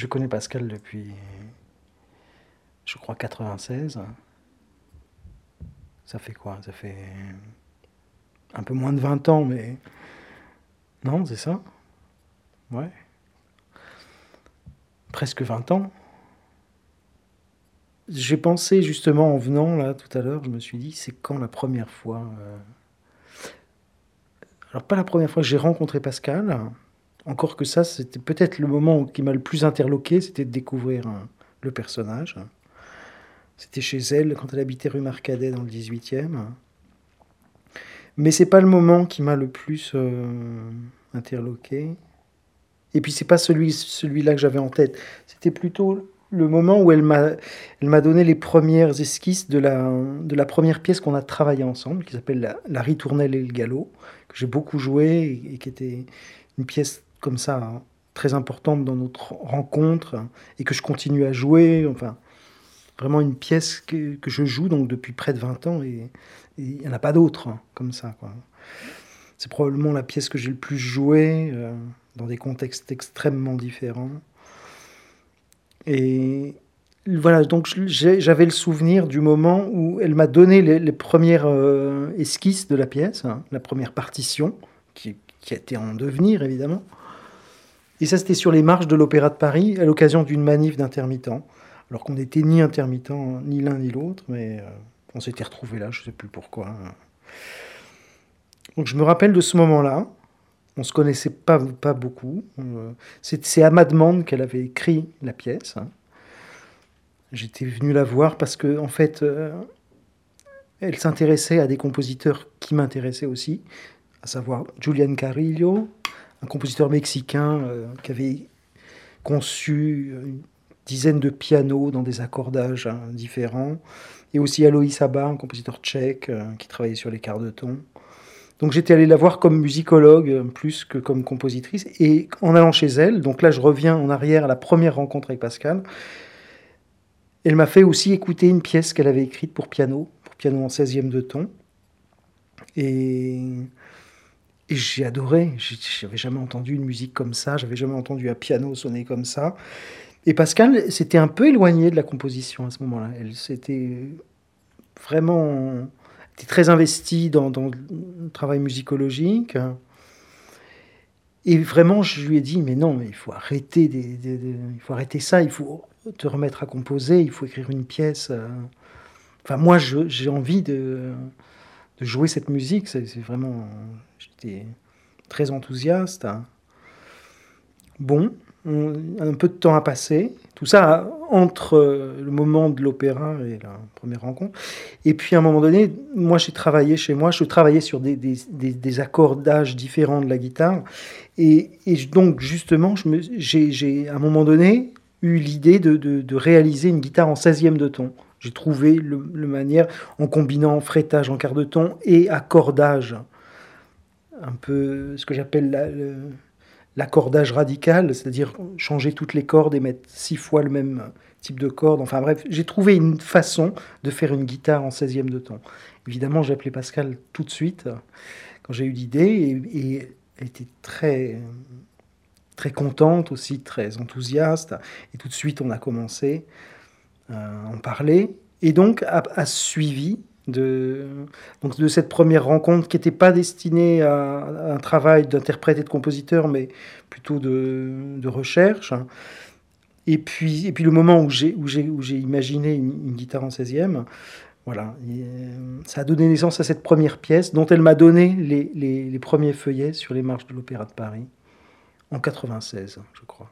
je connais Pascal depuis, je crois, 96. Ça fait quoi? Ça fait un peu moins de 20 ans, mais... Non, c'est ça? Ouais. Presque 20 ans. J'ai pensé justement en venant là tout à l'heure, je me suis dit, c'est quand la première fois Alors pas la première fois que j'ai rencontré Pascal, encore que ça, c'était peut-être le moment qui m'a le plus interloqué, c'était de découvrir le personnage. C'était chez elle, quand elle habitait rue Marcadet dans le 18e. Mais c'est pas le moment qui m'a le plus interloqué. Et puis c'est pas celui-là que j'avais en tête. C'était plutôt le moment où elle m'a donné les premières esquisses de la première pièce qu'on a travaillée ensemble, qui s'appelle la Ritournelle et le Galop, que j'ai beaucoup joué et qui était une pièce comme ça, hein, très importante dans notre rencontre, hein, et que je continue à jouer. Enfin, vraiment une pièce que je joue donc depuis près de 20 ans et il n'y en a pas d'autres, hein, comme ça, quoi. C'est probablement la pièce que j'ai le plus jouée dans des contextes extrêmement différents. Et voilà, donc j'avais le souvenir du moment où elle m'a donné les premières esquisses de la pièce, hein, la première partition, qui a été en devenir évidemment. Et ça, c'était sur les marches de l'Opéra de Paris, à l'occasion d'une manif d'intermittents. Alors qu'on n'était ni intermittents, ni l'un ni l'autre, mais on s'était retrouvés là, je ne sais plus pourquoi. Donc je me rappelle de ce moment-là. On se connaissait pas beaucoup. C'est à ma demande qu'elle avait écrit la pièce, hein. J'étais venu la voir parce que, en fait, elle s'intéressait à des compositeurs qui m'intéressaient aussi, à savoir Julian Carrillo, un compositeur mexicain qui avait conçu une dizaine de pianos dans des accordages, hein, différents, et aussi Aloïs Abba, un compositeur tchèque qui travaillait sur les quarts de ton. Donc j'étais allé la voir comme musicologue plus que comme compositrice. Et en allant chez elle, donc là je reviens en arrière à la première rencontre avec Pascal, elle m'a fait aussi écouter une pièce qu'elle avait écrite pour piano en 16e de ton. Et, et j'ai adoré. J'avais jamais entendu une musique comme ça, j'avais jamais entendu un piano sonner comme ça. Et Pascal s'était un peu éloignée de la composition à ce moment-là. Elle s'était vraiment était très investie dans le travail musicologique. Et vraiment, je lui ai dit, mais non, il faut arrêter, il faut arrêter ça, il faut te remettre à composer, il faut écrire une pièce. Enfin, moi, j'ai envie de jouer cette musique. C'est vraiment, j'étais très enthousiaste, hein. Bon, un peu de temps a passé. Tout ça entre le moment de l'opéra et la première rencontre. Et puis à un moment donné, moi j'ai travaillé chez moi, je travaillais sur des accordages différents de la guitare. Et donc justement, j'ai à un moment donné eu l'idée de réaliser une guitare en 16e de ton. J'ai trouvé le manière en combinant fretage en quart de ton et accordage, un peu ce que j'appelle l'accordage radical, c'est-à-dire changer toutes les cordes et mettre 6 fois le même type de corde. Enfin bref, j'ai trouvé une façon de faire une guitare en 16e de ton. Évidemment, j'ai appelé Pascal tout de suite quand j'ai eu l'idée et elle était très, très contente aussi, très enthousiaste. Et tout de suite, on a commencé à en parler. Et donc, a suivi donc de cette première rencontre qui n'était pas destinée à un travail d'interprète et de compositeur, mais plutôt de recherche. Et puis le moment où j'ai imaginé une guitare en 16e, voilà, ça a donné naissance à cette première pièce dont elle m'a donné les premiers feuillets sur les marches de l'Opéra de Paris en 96, je crois.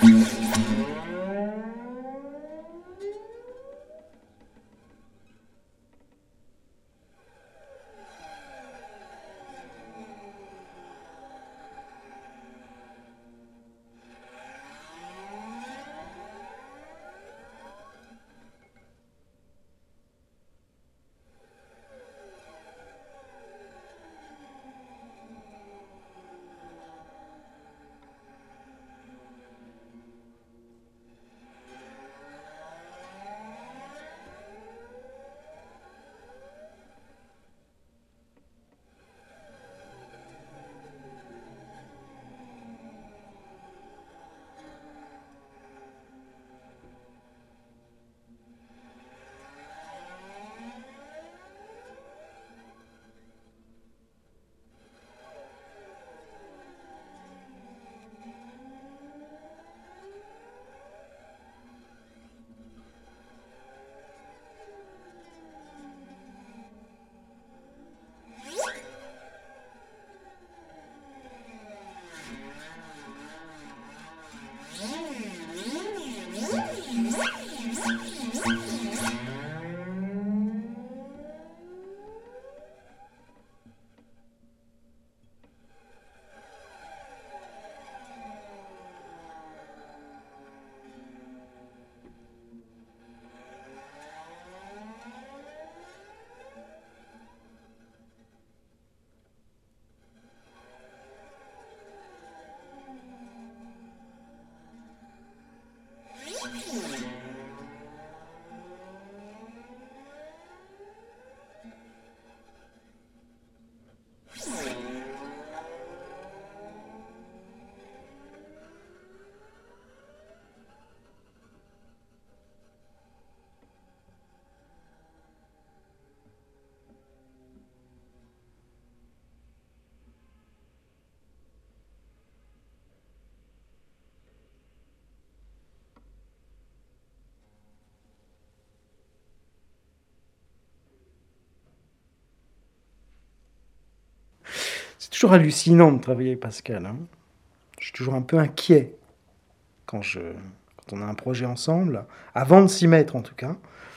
C'est toujours hallucinant de travailler avec Pascal, hein. Je suis toujours un peu inquiet quand quand on a un projet ensemble, avant de s'y mettre en tout cas,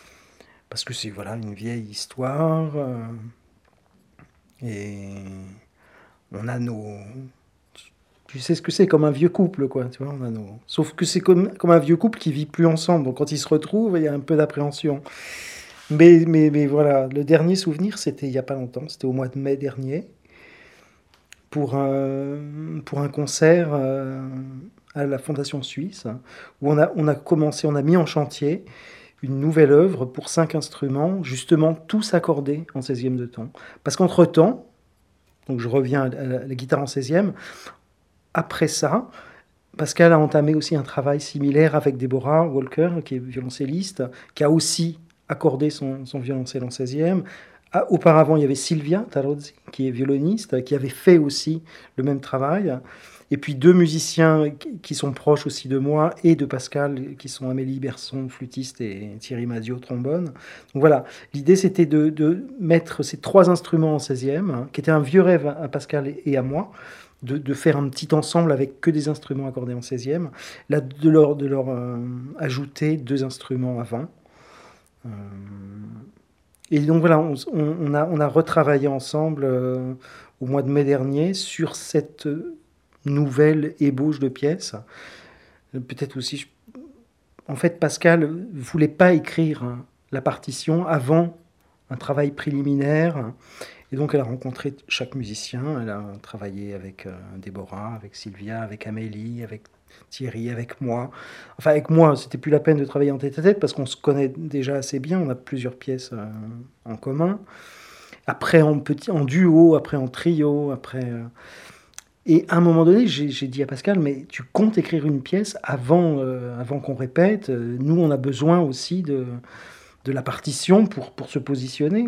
parce que c'est voilà une vieille histoire, et on a nos... Tu sais ce que c'est, comme un vieux couple, quoi, tu vois, on a nos... Sauf que c'est comme un vieux couple qui vit plus ensemble, donc quand ils se retrouvent, il y a un peu d'appréhension. Mais voilà, le dernier souvenir, c'était il y a pas longtemps, c'était au mois de mai dernier, pour un concert à la Fondation Suisse, où on a commencé, on a mis en chantier une nouvelle œuvre pour 5 instruments, justement tous accordés en 16e de temps. Parce qu'entre-temps, donc je reviens à la guitare en 16e, après ça, Pascal a entamé aussi un travail similaire avec Deborah Walker, qui est violoncelliste, qui a aussi accordé son violoncelle en 16e. Ah, auparavant, il y avait Silvia Tarozzi, qui est violoniste, qui avait fait aussi le même travail. Et puis deux musiciens qui sont proches aussi de moi et de Pascal, qui sont Amélie Berson, flûtiste, et Thierry Madio, trombone. Donc voilà, l'idée c'était de mettre ces 3 instruments en 16e, hein, qui était un vieux rêve à Pascal et à moi, de faire un petit ensemble avec que des instruments accordés en 16e, là, de leur ajouter 2 instruments avant. Euh, et donc voilà, on a retravaillé ensemble au mois de mai dernier sur cette nouvelle ébauche de pièces. Peut-être aussi, en fait, Pascal ne voulait pas écrire la partition avant un travail préliminaire. Et donc elle a rencontré chaque musicien, elle a travaillé avec Déborah, avec Sylvia, avec Amélie, avec Thierry, avec moi. Enfin avec moi, c'était plus la peine de travailler en tête-à-tête parce qu'on se connaît déjà assez bien, on a plusieurs pièces en commun. Après en duo, après en trio, après... Et à un moment donné, j'ai dit à Pascal, mais tu comptes écrire une pièce avant qu'on répète. Nous, on a besoin aussi de la partition pour se positionner,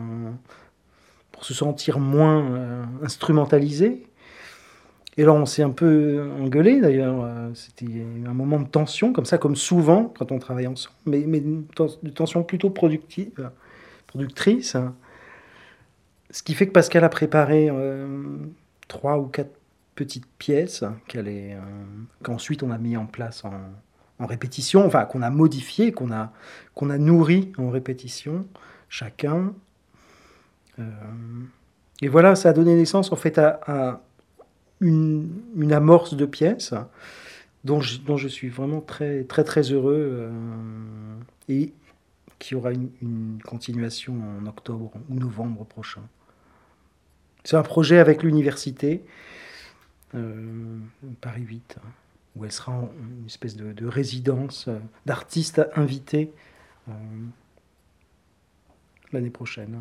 pour se sentir moins instrumentalisé. Et alors on s'est un peu engueulé d'ailleurs, c'était un moment de tension, comme ça, comme souvent quand on travaille ensemble, mais une tension plutôt productrice, hein. Ce qui fait que Pascal a préparé 3 ou 4 petite pièce qu'ensuite on a mis en place en répétition, enfin qu'on a modifié, qu'on a nourri en répétition, chacun. Euh, et voilà, ça a donné naissance en fait à une amorce de pièce dont je suis vraiment très très très heureux et qui aura une continuation en octobre ou novembre prochain. C'est un projet avec l'université Paris 8, où elle sera en une espèce de résidence d'artistes invités euh, l'année prochaine.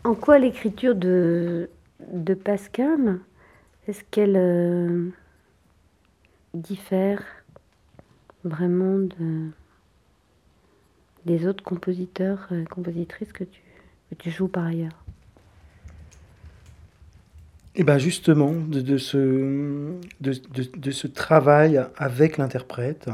En quoi l'écriture de Pascal, est-ce qu'elle diffère vraiment des autres compositeurs, compositrices que tu joues par ailleurs? Et bien justement, de ce travail avec l'interprète,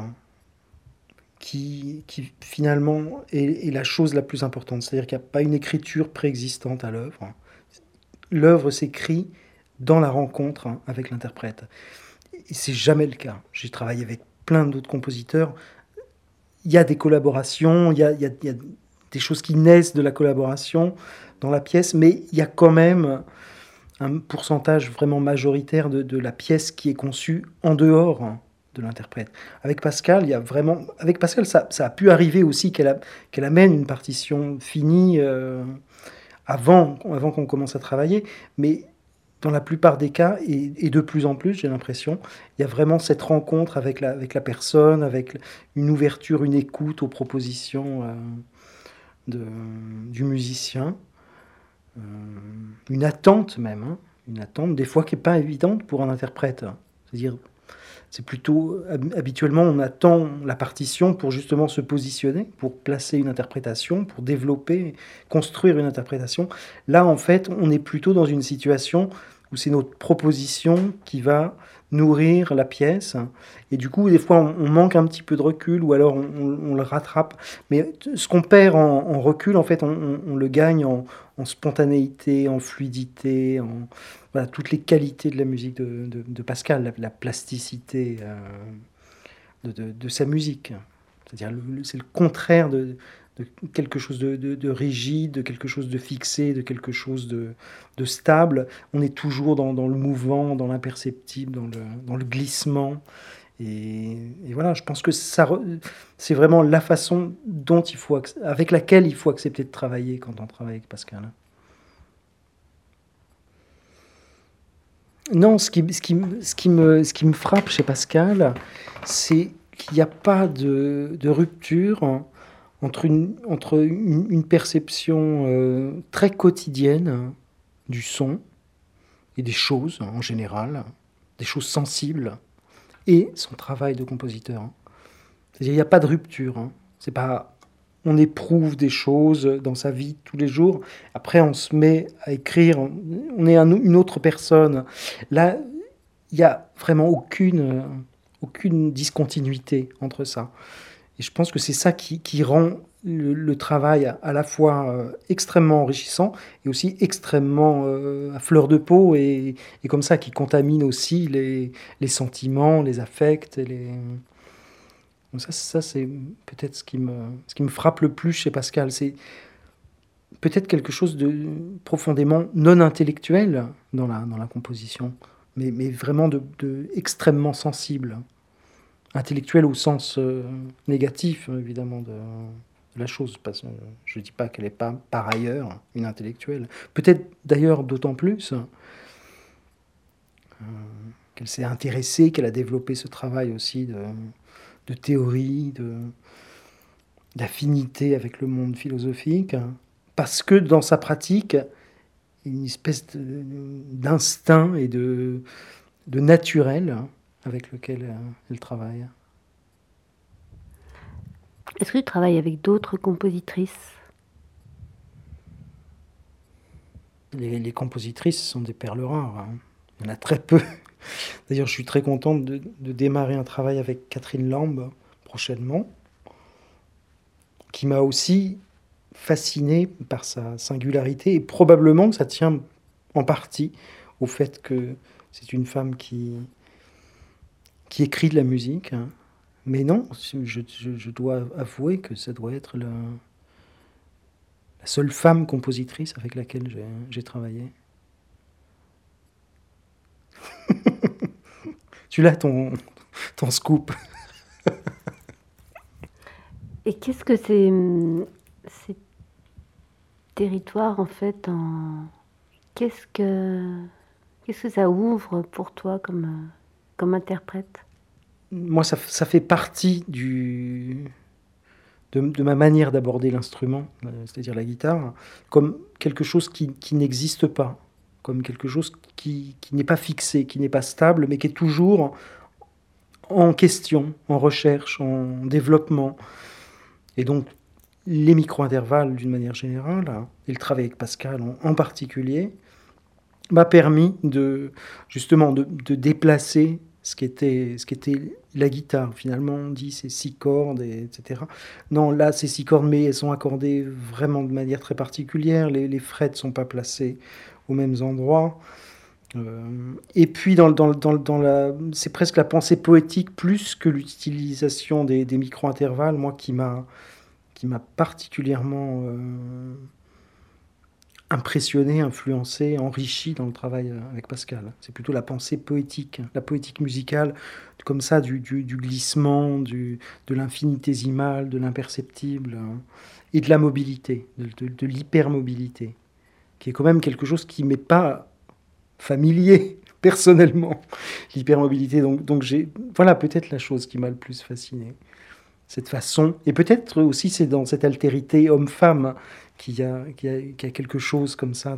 qui finalement est la chose la plus importante. C'est-à-dire qu'il n'y a pas une écriture préexistante à l'œuvre. L'œuvre s'écrit dans la rencontre avec l'interprète. Et c'est jamais le cas. J'ai travaillé avec plein d'autres compositeurs. Il y a des collaborations, il y a des choses qui naissent de la collaboration dans la pièce, mais il y a quand même un pourcentage vraiment majoritaire de la pièce qui est conçue en dehors de l'interprète. Avec Pascal, il y a vraiment, avec Pascal, ça a pu arriver aussi qu'elle amène une partition finie avant qu'on commence à travailler, mais dans la plupart des cas, et de plus en plus, j'ai l'impression, il y a vraiment cette rencontre avec la personne, avec une ouverture, une écoute aux propositions de, du musicien, euh, une attente même, hein, une attente des fois qui n'est pas évidente pour un interprète. C'est-à-dire, c'est plutôt, habituellement, on attend la partition pour justement se positionner, pour placer une interprétation, pour développer, construire une interprétation. Là, en fait, on est plutôt dans une situation où c'est notre proposition qui va nourrir la pièce. Et du coup, des fois, on manque un petit peu de recul ou alors on le rattrape. Mais ce qu'on perd en recul, en fait, on le gagne en spontanéité, en fluidité, en, voilà, toutes les qualités de la musique de Pascal, la plasticité de sa musique. C'est-à-dire, c'est le contraire de quelque chose de rigide, de quelque chose de fixé, de quelque chose de stable. On est toujours dans le mouvement, dans l'imperceptible, dans le glissement. Et voilà, je pense que c'est vraiment la façon dont avec laquelle il faut accepter de travailler quand on travaille avec Pascal. Non, ce qui me frappe chez Pascal, c'est qu'il n'y a pas de rupture entre une perception très quotidienne du son et des choses en général, des choses sensibles, et son travail de compositeur. C'est-à-dire, il n'y a pas de rupture. C'est pas, on éprouve des choses dans sa vie tous les jours. Après, on se met à écrire. On est une autre personne. Là, il n'y a vraiment aucune discontinuité entre ça. Et je pense que c'est ça qui rend le travail à la fois extrêmement enrichissant et aussi extrêmement à fleur de peau et comme ça qui contamine aussi les sentiments, les affects. Donc ça c'est peut-être ce qui me frappe le plus chez Pascal. C'est peut-être quelque chose de profondément non intellectuel dans la composition, mais vraiment extrêmement sensible. Intellectuelle au sens négatif, évidemment, de la chose. Parce que je ne dis pas qu'elle n'est pas, par ailleurs, une intellectuelle. Peut-être, d'ailleurs, d'autant plus qu'elle s'est intéressée, qu'elle a développé ce travail aussi de théorie, d'affinité avec le monde philosophique, parce que dans sa pratique, une espèce d'instinct et de naturel avec lequel elle travaille. Est-ce que tu travailles avec d'autres compositrices? Les compositrices sont des perles rares. Il y en a très peu. D'ailleurs, je suis très contente de démarrer un travail avec Catherine Lambe prochainement, qui m'a aussi fasciné par sa singularité, et probablement que ça tient en partie au fait que c'est une femme qui écrit de la musique. Mais non, je dois avouer que ça doit être la seule femme compositrice avec laquelle j'ai travaillé. Tu l'as ton scoop. Et qu'est-ce que ces territoires, en fait, qu'est-ce que, qu'est-ce que ça ouvre pour toi comme interprète? Moi, ça fait partie de ma manière d'aborder l'instrument, c'est-à-dire la guitare, comme quelque chose qui n'existe pas, comme quelque chose qui n'est pas fixé, qui n'est pas stable, mais qui est toujours en question, en recherche, en développement. Et donc, les micro-intervalles, d'une manière générale, hein, et le travail avec Pascal en particulier, m'a permis justement de déplacer ce qu'était la guitare. Finalement, on dit c'est 6 cordes, etc. Non, là, ces 6 cordes, mais elles sont accordées vraiment de manière très particulière. Les frettes ne sont pas placées aux mêmes endroits. Et puis, c'est presque la pensée poétique plus que l'utilisation des micro-intervalles, moi, qui m'a particulièrement impressionné, influencé, enrichi dans le travail avec Pascal. C'est plutôt la pensée poétique, la poétique musicale, comme ça, du glissement, de l'infinitésimal, de l'imperceptible, hein, et de la mobilité, de l'hypermobilité, qui est quand même quelque chose qui m'est pas familier personnellement, l'hypermobilité. Donc voilà peut-être la chose qui m'a le plus fasciné. Cette façon, et peut-être aussi c'est dans cette altérité homme-femme qu'il y a quelque chose comme ça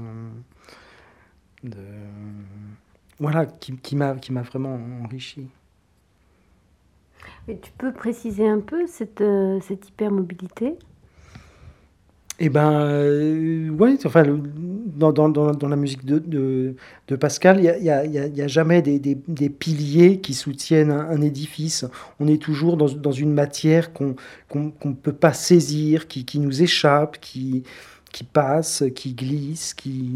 de voilà, qui m'a vraiment enrichi. Et tu peux préciser un peu cette hypermobilité? Eh ben, ouais, enfin, dans la musique de Pascal, il y a jamais des piliers qui soutiennent un édifice. On est toujours dans une matière qu'on peut pas saisir, qui nous échappe, qui passe, qui glisse,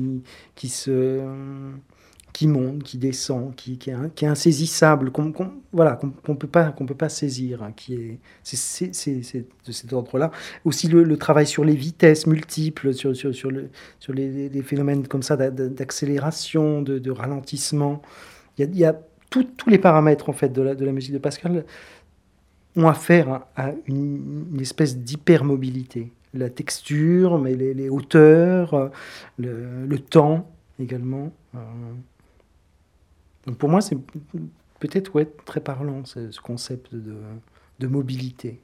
qui monte, qui descend, qui est insaisissable, voilà, qu'on peut pas saisir, hein, c'est de cet ordre-là. Aussi le travail sur les vitesses multiples, sur les phénomènes comme ça d'accélération, de ralentissement. Il y a tous les paramètres en fait de la musique de Pascal ont affaire à une espèce d'hypermobilité. La texture, mais les hauteurs, le temps également. Donc pour moi, c'est peut-être ouais, très parlant, ce concept de mobilité.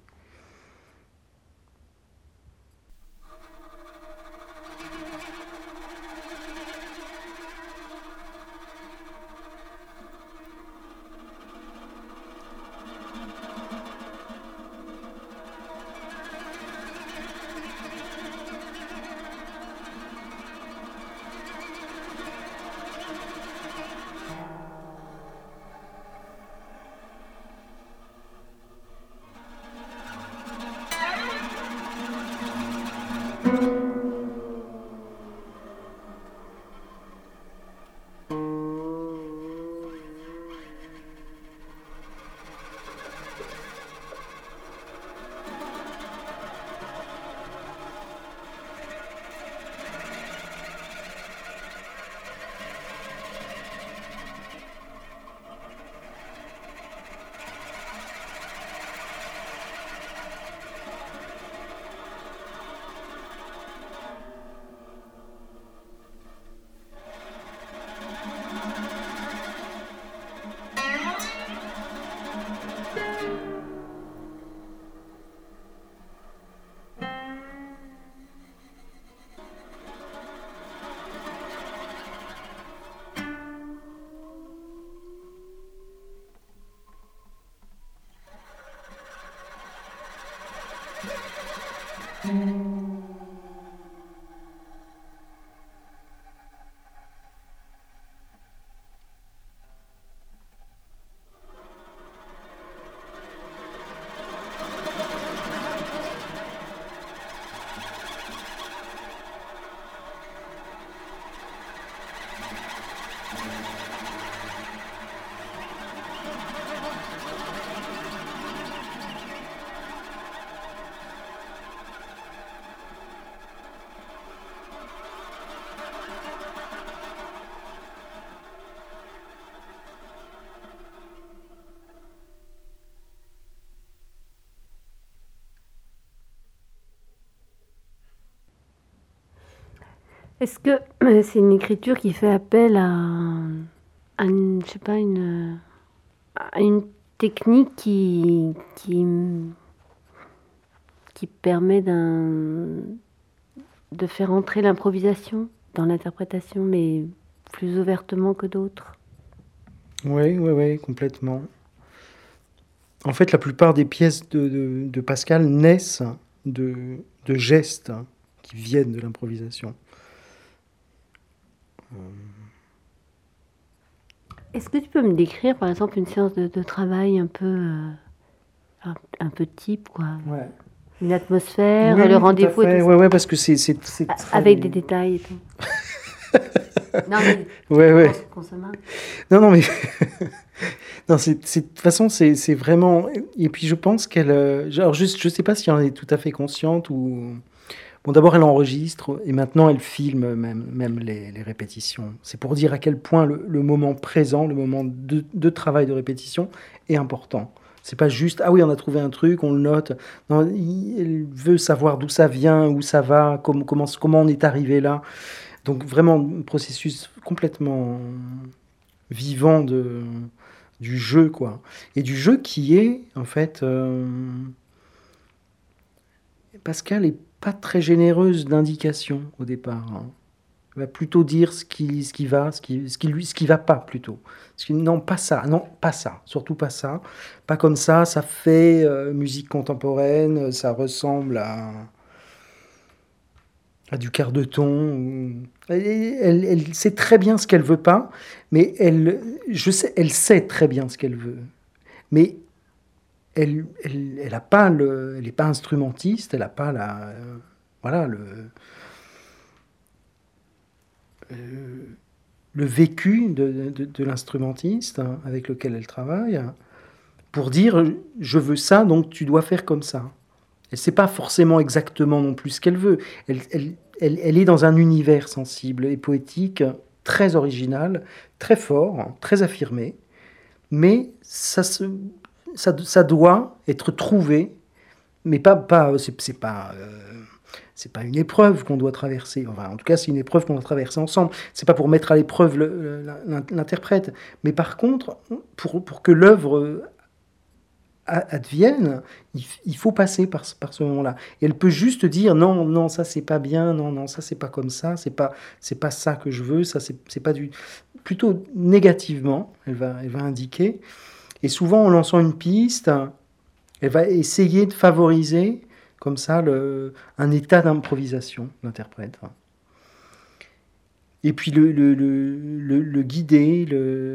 Est-ce que c'est une écriture qui fait appel je sais pas, à une technique qui qui permet de faire entrer l'improvisation dans l'interprétation, mais plus ouvertement que d'autres. Oui, complètement. En fait, la plupart des pièces de Pascal naissent de gestes qui viennent de l'improvisation. Est-ce que tu peux me décrire, par exemple, une séance de travail un peu type, quoi? Ouais. Une atmosphère, Oui, le tout à rendez-vous et fait. tout ça. Ouais, parce que c'est très... Avec des détails et tout. Non, mais Ouais. qu'on se marre. Non, mais... Non, de toute façon, c'est vraiment... Et puis, je pense qu'elle... Alors, je sais pas si elle en est tout à fait consciente ou... Bon, d'abord, elle enregistre et maintenant, elle filme même les répétitions. C'est pour dire à quel point le moment présent, le moment de travail de répétition est important. C'est pas juste, ah oui, on a trouvé un truc, on le note. Non, elle veut savoir d'où ça vient, où ça va, comment on est arrivé là. Donc, vraiment, un processus complètement vivant du jeu, quoi. Et du jeu qui est, en fait... Pascal est pas très généreuse d'indications au départ, hein. Elle va plutôt dire ce qui va, ce qui va pas plutôt. Non, pas ça, non, pas ça, surtout pas ça. Pas comme ça fait musique contemporaine, ça ressemble à du quart de ton. Elle sait très bien ce qu'elle veut pas, mais elle sait très bien ce qu'elle veut. Mais elle a pas elle n'est pas instrumentiste, elle n'a pas voilà, le vécu de l'instrumentiste avec lequel elle travaille, pour dire je veux ça, donc tu dois faire comme ça. Elle ne sait pas forcément exactement non plus ce qu'elle veut. Elle est dans un univers sensible et poétique très original, très fort, très affirmé, mais ça doit être trouvé, mais c'est pas une épreuve qu'on doit traverser. Enfin, en tout cas, c'est une épreuve qu'on doit traverser ensemble. C'est pas pour mettre à l'épreuve l'interprète, mais par contre, pour que l'œuvre advienne, il faut passer par ce moment-là. Et elle peut juste dire non, ça c'est pas bien, non, ça c'est pas comme ça, c'est pas ça que je veux, ça c'est pas du... Plutôt négativement, elle va indiquer. Et souvent, en lançant une piste, elle va essayer de favoriser comme ça un état d'improvisation, l'interprète. Et puis le guider,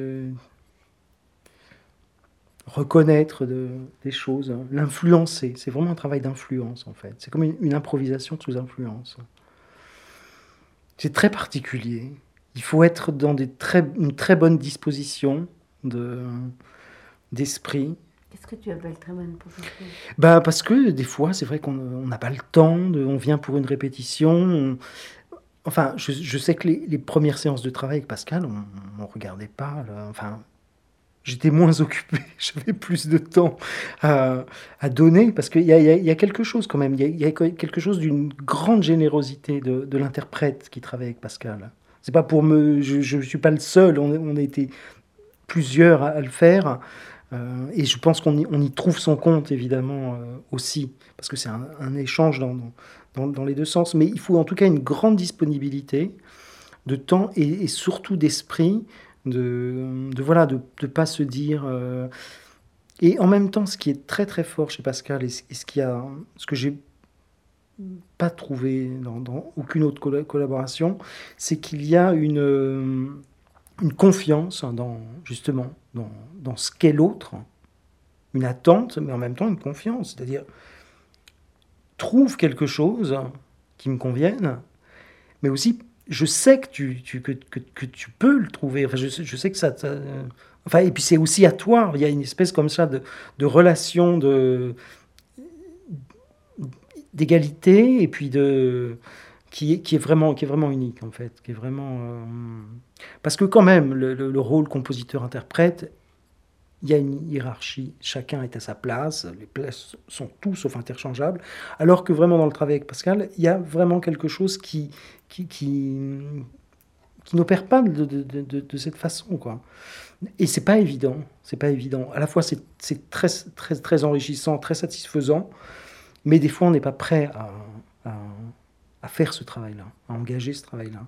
reconnaître des choses, l'influencer. C'est vraiment un travail d'influence, en fait. C'est comme une improvisation sous influence. C'est très particulier. Il faut être dans une très bonne disposition d'esprit. Qu'est-ce que tu appelles très bonne position? Parce que des fois, c'est vrai qu'on n'a pas le temps, on vient pour une répétition. Enfin, je sais que les premières séances de travail avec Pascal, on ne regardait pas. Enfin, j'étais moins occupé, j'avais plus de temps à donner, parce qu'il y a quelque chose quand même, il y a quelque chose d'une grande générosité de l'interprète qui travaille avec Pascal. C'est pas pour je ne suis pas le seul, on a été plusieurs à le faire. Et je pense qu'on y trouve son compte, évidemment, aussi, parce que c'est un échange dans les deux sens. Mais il faut en tout cas une grande disponibilité de temps et surtout d'esprit, de pas se dire... Et en même temps, ce qui est très très fort chez Pascal, et ce que j'ai pas trouvé dans aucune autre collaboration, c'est qu'il y a une confiance justement dans ce qu'est l'autre, une attente, mais en même temps une confiance. C'est-à-dire, trouve quelque chose qui me convienne, mais aussi, je sais que tu peux le trouver. Enfin, je sais que enfin, et puis c'est aussi à toi. Il y a une espèce comme ça de relation d'égalité, et puis qui est vraiment unique, en fait, qui est vraiment... Parce que quand même, le rôle compositeur-interprète, il y a une hiérarchie, chacun est à sa place, les places sont tout sauf interchangeables, alors que vraiment dans le travail avec Pascal, il y a vraiment quelque chose qui n'opère pas de cette façon, quoi. Et c'est pas évident. À la fois, c'est très, très, très enrichissant, très satisfaisant, Mais des fois, on n'est pas prêt à, à faire ce travail-là, à engager ce travail-là.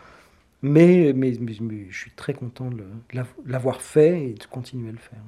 Mais je suis très content de l'avoir fait et de continuer à le faire.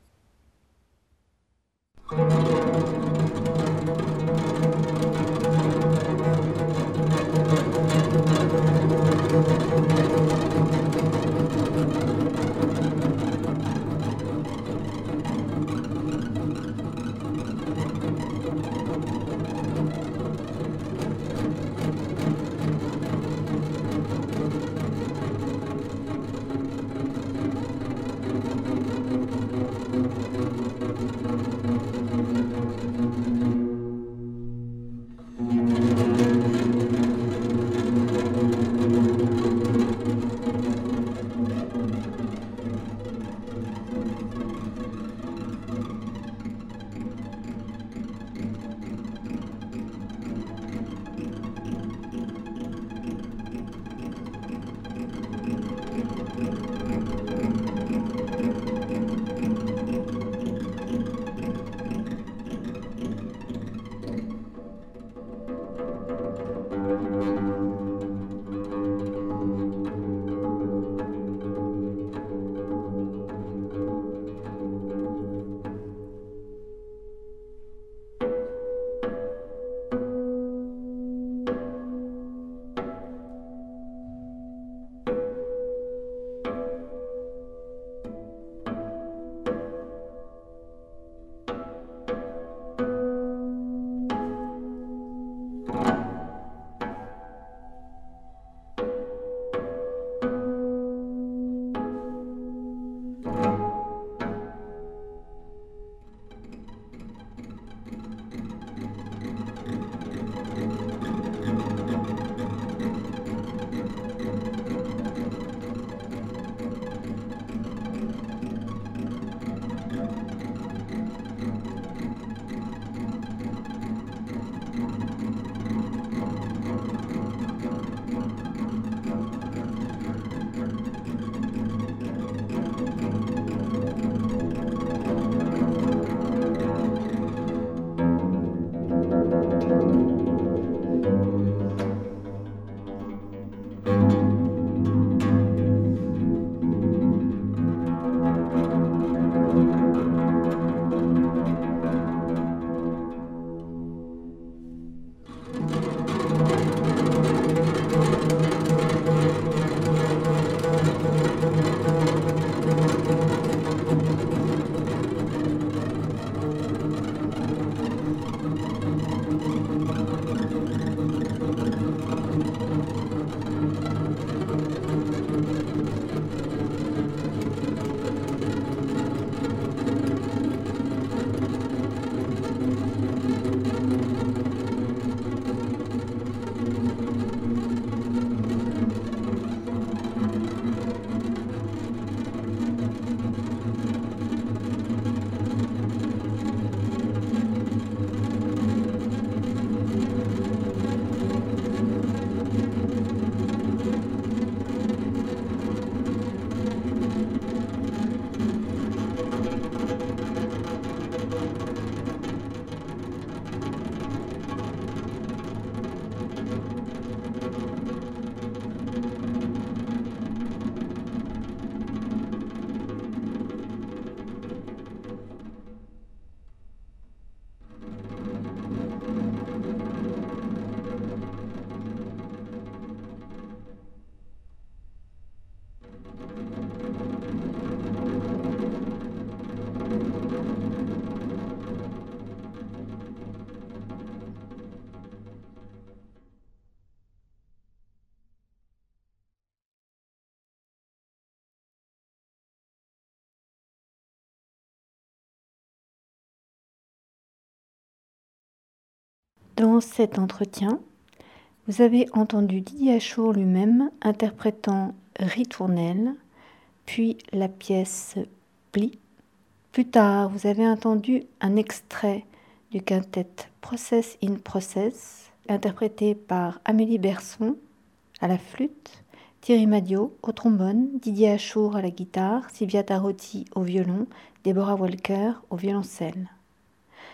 Dans cet entretien, vous avez entendu Didier Achour lui-même interprétant Ritournelle, puis la pièce Pli. Plus tard, vous avez entendu un extrait du quintet Process in Process, interprété par Amélie Berson à la flûte, Thierry Madiot au trombone, Didier Achour à la guitare, Sylvia Tarotti au violon, Deborah Walker au violoncelle.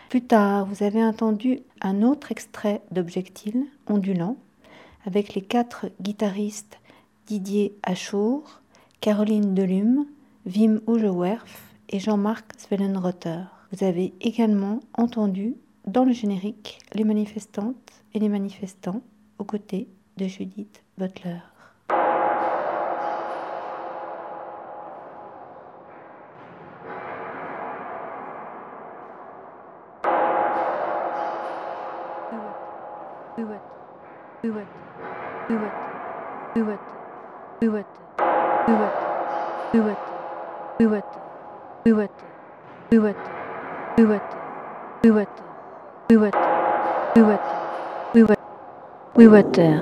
Plus tard, vous avez entendu un autre extrait d'Objectile, ondulant, avec les 4 guitaristes Didier Achour, Caroline Delume, Wim Ougewerf et Jean-Marc Zwellenrotter. Vous avez également entendu dans le générique les manifestantes et les manifestants aux côtés de Judith Butler. Water.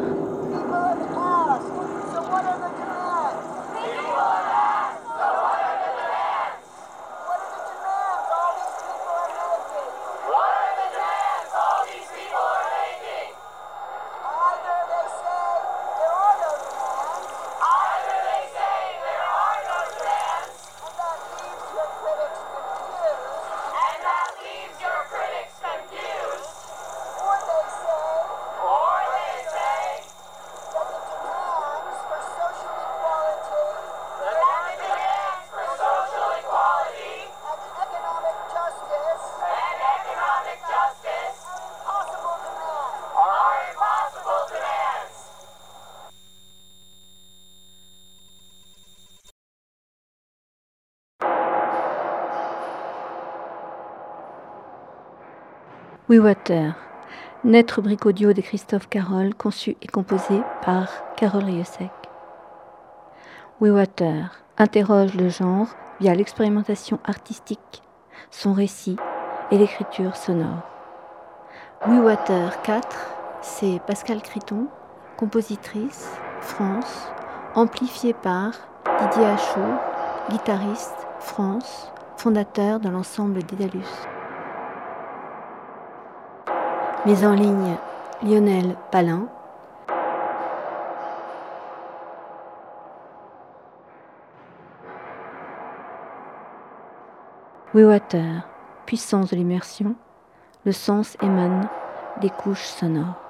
We Water, net rubrique audio de Christophe Carole, conçue et composée par Carole Rieussec. We Water interroge le genre via l'expérimentation artistique, son récit et l'écriture sonore. We Water 4, c'est Pascal Criton, compositrice, France, amplifiée par Didier Achour, guitariste, France, fondateur de l'ensemble Dédalus. Mise en ligne, Lionel Palin. We Water, puissance de l'immersion, le sens émane des couches sonores.